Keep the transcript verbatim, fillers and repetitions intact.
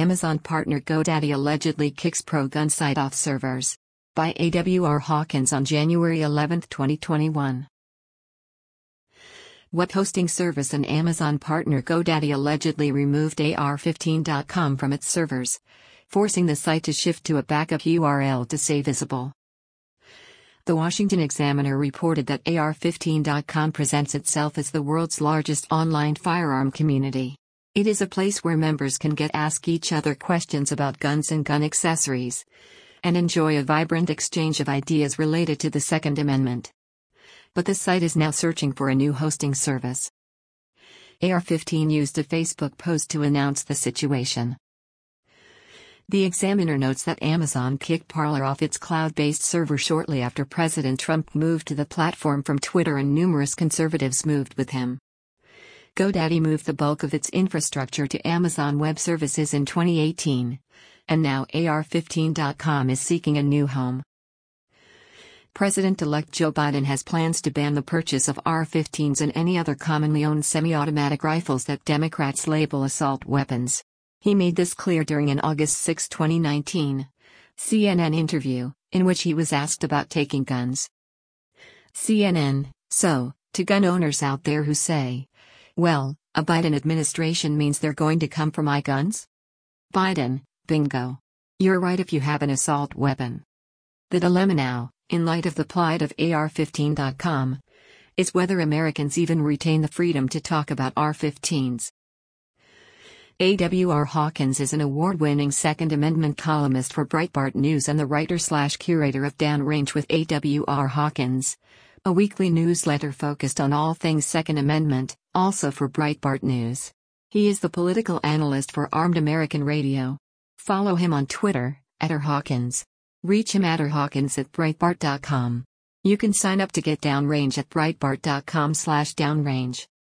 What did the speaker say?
Amazon partner GoDaddy allegedly kicks pro-gun site off servers. By A W R Hawkins on January eleventh, twenty twenty-one. Web hosting service and Amazon partner GoDaddy allegedly removed A R fifteen dot com from its servers, forcing the site to shift to a backup U R L to stay visible. The Washington Examiner reported that A R fifteen dot com presents itself as the world's largest online firearm community. It is a place where members can get ask each other questions about guns and gun accessories, and enjoy a vibrant exchange of ideas related to the Second Amendment. But the site is now searching for a new hosting service. A R fifteen used a Facebook post to announce the situation. The Examiner notes that Amazon kicked Parler off its cloud-based server shortly after President Trump moved to the platform from Twitter, and numerous conservatives moved with him. GoDaddy moved the bulk of its infrastructure to Amazon Web Services in twenty eighteen, and now A R fifteen dot com is seeking a new home. President-elect Joe Biden has plans to ban the purchase of A R fifteens and any other commonly owned semi-automatic rifles that Democrats label assault weapons. He made this clear during an August sixth, twenty nineteen, C N N interview, in which he was asked about taking guns. C N N: So, to gun owners out there who say, well, a Biden administration means they're going to come for my guns? Biden: bingo. You're right if you have an assault weapon. The dilemma now, in light of the plight of A R fifteen dot com, is whether Americans even retain the freedom to talk about A R fifteens. A W R Hawkins is an award-winning Second Amendment columnist for Breitbart News and the writer-slash-curator of Downrange with A W R Hawkins, a weekly newsletter focused on all things Second Amendment, also for Breitbart News. He is the political analyst for Armed American Radio. Follow him on Twitter, at R Hawkins. Reach him at r hawkins at breitbart dot com. You can sign up to get Downrange at breitbart dot com slash downrange.